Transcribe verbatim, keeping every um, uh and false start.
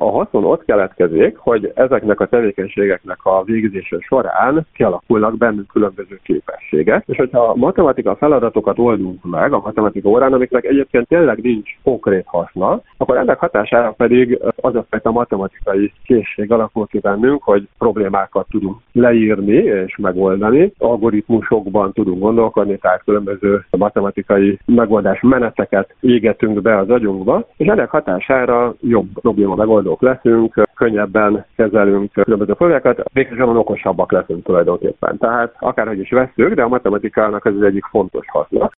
A haszon ott keletkezik, hogy ezeknek a tevékenységeknek a végzése során kialakulnak bennünk különböző képességek, és hogyha a matematika feladatokat oldunk meg a matematika órán, amiknek egyébként tényleg nincs konkrét haszna, akkor ennek hatására pedig az a fajta matematikai készség alakul ki bennünk, hogy problémákat tudunk leírni és megoldani, algoritmusokban tudunk gondolkodni, tehát különböző matematikai megoldás meneteket égetünk be az agyunkba, és ennek hatására jobb probléma megoldók leszünk, könnyebben kezelünk különböző problémákat, végül okosabbak leszünk tulajdonképpen. Tehát akárhogy is vesszük, de a matematikának ez az egyik fontos haszna.